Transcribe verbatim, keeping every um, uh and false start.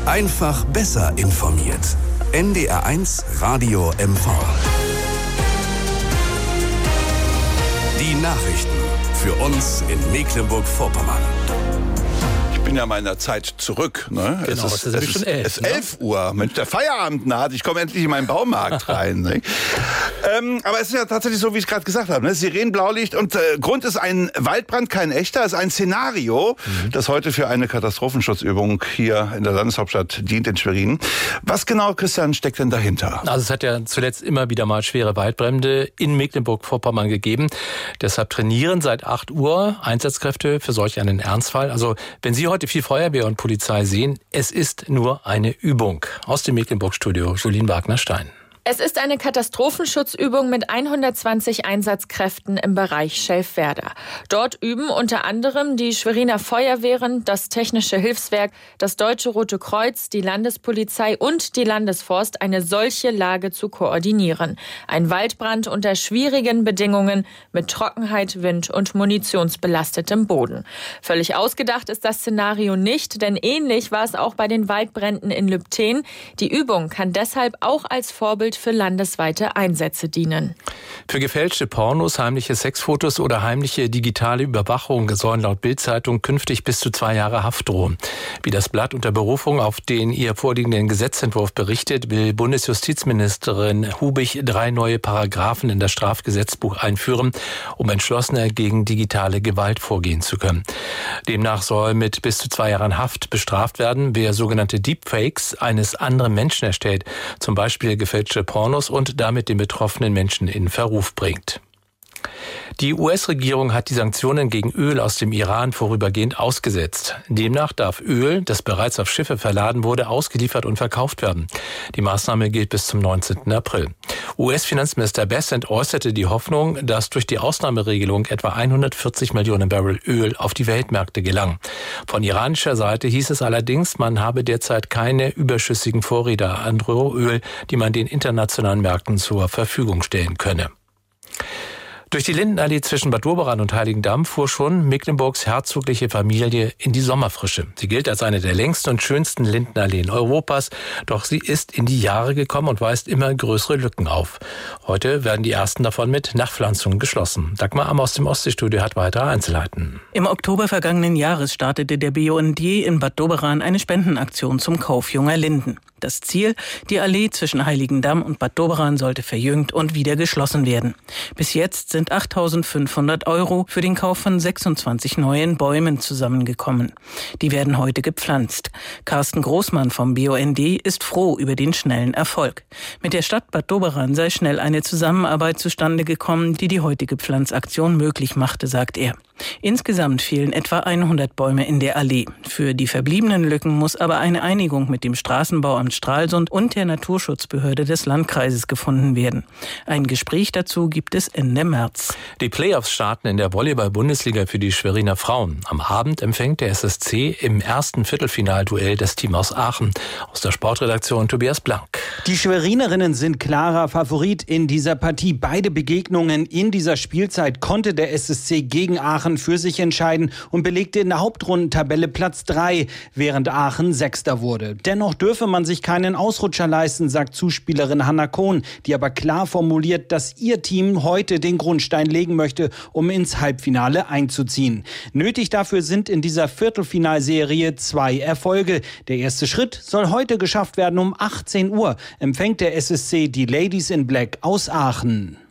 Einfach besser informiert. N D R eins Radio M V. Die Nachrichten für uns in Mecklenburg-Vorpommern. Ich bin ja meiner Zeit zurück. Ne? Genau, es ist, es ist, es ist, elf, es ist ne? elf Uhr. Mensch, der Feierabend naht. Ich komme endlich in meinen Baumarkt rein. Ne? ähm, aber es ist ja tatsächlich so, wie ich gerade gesagt habe. Ne? Sirenen, Blaulicht und äh, Grund ist ein Waldbrand, kein echter. Es ist ein Szenario, mhm. das heute für eine Katastrophenschutzübung hier in der Landeshauptstadt dient, in Schwerin. Was genau, Christian, steckt denn dahinter? Also es hat ja zuletzt immer wieder mal schwere Waldbrände in Mecklenburg-Vorpommern gegeben. Deshalb trainieren seit acht Uhr Einsatzkräfte für solch einen Ernstfall. Also wenn Sie heute viel Feuerwehr und Polizei sehen, es ist nur eine Übung. Aus dem Mecklenburg-Studio, Julien Wagner-Stein. Es ist eine Katastrophenschutzübung mit hundertzwanzig Einsatzkräften im Bereich Schelfwerda. Dort üben unter anderem die Schweriner Feuerwehren, das Technische Hilfswerk, das Deutsche Rote Kreuz, die Landespolizei und die Landesforst, eine solche Lage zu koordinieren. Ein Waldbrand unter schwierigen Bedingungen mit Trockenheit, Wind und munitionsbelastetem Boden. Völlig ausgedacht ist das Szenario nicht, denn ähnlich war es auch bei den Waldbränden in Lübten. Die Übung kann deshalb auch als Vorbild für landesweite Einsätze dienen. Für gefälschte Pornos, heimliche Sexfotos oder heimliche digitale Überwachung sollen laut Bild-Zeitung künftig bis zu zwei Jahre Haft drohen. Wie das Blatt unter Berufung auf den ihr vorliegenden Gesetzentwurf berichtet, will Bundesjustizministerin Hubig drei neue Paragraphen in das Strafgesetzbuch einführen, um entschlossener gegen digitale Gewalt vorgehen zu können. Demnach soll mit bis zu zwei Jahren Haft bestraft werden, wer sogenannte Deepfakes eines anderen Menschen erstellt, zum Beispiel gefälschte Pornos und damit den betroffenen Menschen in Verruf bringt. Die U S-Regierung hat die Sanktionen gegen Öl aus dem Iran vorübergehend ausgesetzt. Demnach darf Öl, das bereits auf Schiffe verladen wurde, ausgeliefert und verkauft werden. Die Maßnahme gilt bis zum neunzehnten April. U S-Finanzminister Bessent äußerte die Hoffnung, dass durch die Ausnahmeregelung etwa hundertvierzig Millionen Barrel Öl auf die Weltmärkte gelangen. Von iranischer Seite hieß es allerdings, man habe derzeit keine überschüssigen Vorräte an Rohöl, die man den internationalen Märkten zur Verfügung stellen könne. Durch die Lindenallee zwischen Bad Doberan und Heiligendamm fuhr schon Mecklenburgs herzogliche Familie in die Sommerfrische. Sie gilt als eine der längsten und schönsten Lindenalleen Europas, doch sie ist in die Jahre gekommen und weist immer größere Lücken auf. Heute werden die ersten davon mit Nachpflanzungen geschlossen. Dagmar Amm aus dem Ostseestudio hat weitere Einzelheiten. Im Oktober vergangenen Jahres startete der B U N D in Bad Doberan eine Spendenaktion zum Kauf junger Linden. Das Ziel, die Allee zwischen Heiligendamm und Bad Doberan sollte verjüngt und wieder geschlossen werden. Bis jetzt sind achttausendfünfhundert Euro für den Kauf von sechsundzwanzig neuen Bäumen zusammengekommen. Die werden heute gepflanzt. Carsten Großmann vom B U N D ist froh über den schnellen Erfolg. Mit der Stadt Bad Doberan sei schnell eine Zusammenarbeit zustande gekommen, die die heutige Pflanzaktion möglich machte, sagt er. Insgesamt fehlen etwa hundert Bäume in der Allee. Für die verbliebenen Lücken muss aber eine Einigung mit dem Straßenbauamt Stralsund und der Naturschutzbehörde des Landkreises gefunden werden. Ein Gespräch dazu gibt es Ende März. Die Playoffs starten in der Volleyball-Bundesliga für die Schweriner Frauen. Am Abend empfängt der S S C im ersten Viertelfinalduell das Team aus Aachen. Aus der Sportredaktion Tobias Blank. Die Schwerinerinnen sind klarer Favorit in dieser Partie. Beide Begegnungen in dieser Spielzeit konnte der S S C gegen Aachen für sich entscheiden und belegte in der Hauptrundentabelle Platz drei, während Aachen Sechster wurde. Dennoch dürfe man sich keinen Ausrutscher leisten, sagt Zuspielerin Hanna Kohn, die aber klar formuliert, dass ihr Team heute den Grundstein legen möchte, um ins Halbfinale einzuziehen. Nötig dafür sind in dieser Viertelfinalserie zwei Erfolge. Der erste Schritt soll heute geschafft werden. Um achtzehn Uhr empfängt der S S C die Ladies in Black aus Aachen.